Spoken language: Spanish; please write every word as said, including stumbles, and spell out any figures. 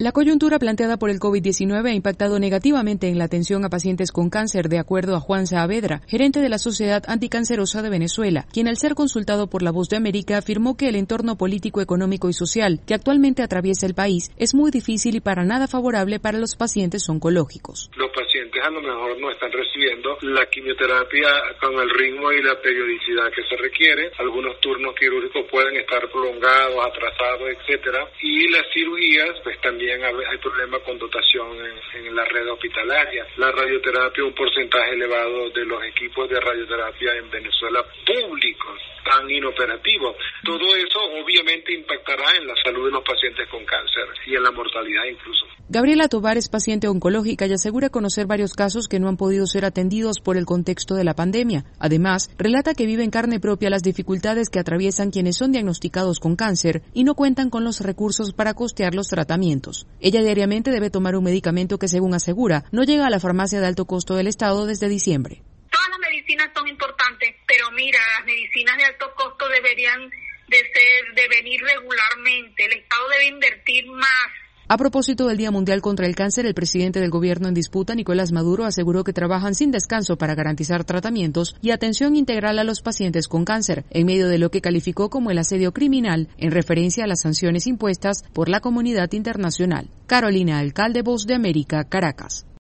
La coyuntura planteada por el COVID diecinueve ha impactado negativamente en la atención a pacientes con cáncer, de acuerdo a Juan Saavedra, gerente de la Sociedad Anticancerosa de Venezuela, quien al ser consultado por La Voz de América afirmó que el entorno político, económico y social que actualmente atraviesa el país es muy difícil y para nada favorable para los pacientes oncológicos. Los pacientes a lo mejor no están recibiendo la quimioterapia con el ritmo y la periodicidad que se requiere. Algunos turnos quirúrgicos pueden estar prolongados, atrasados, etcétera. Y las cirugías, pues también hay problemas con dotación en, en la red hospitalaria. La radioterapia, un porcentaje elevado de los equipos de radioterapia en Venezuela públicos están inoperativos. Todo eso obviamente impactará en la salud de los pacientes con cáncer y en la mortalidad incluso. Gabriela Tovar es paciente oncológica y asegura conocer varios casos que no han podido ser atendidos por el contexto de la pandemia. Además, relata que vive en carne propia las dificultades que atraviesan quienes son diagnosticados con cáncer y no cuentan con los recursos para costear los tratamientos. Ella diariamente debe tomar un medicamento que, según asegura, no llega a la farmacia de alto costo del Estado desde diciembre. Todas las medicinas son importantes, pero mira, las medicinas de alto costo deberían de ser, de venir regularmente. El Estado debe invertir más. A propósito del Día Mundial contra el Cáncer, el presidente del gobierno en disputa, Nicolás Maduro, aseguró que trabajan sin descanso para garantizar tratamientos y atención integral a los pacientes con cáncer, en medio de lo que calificó como el asedio criminal, en referencia a las sanciones impuestas por la comunidad internacional. Carolina Alcalde, Voz de América, Caracas.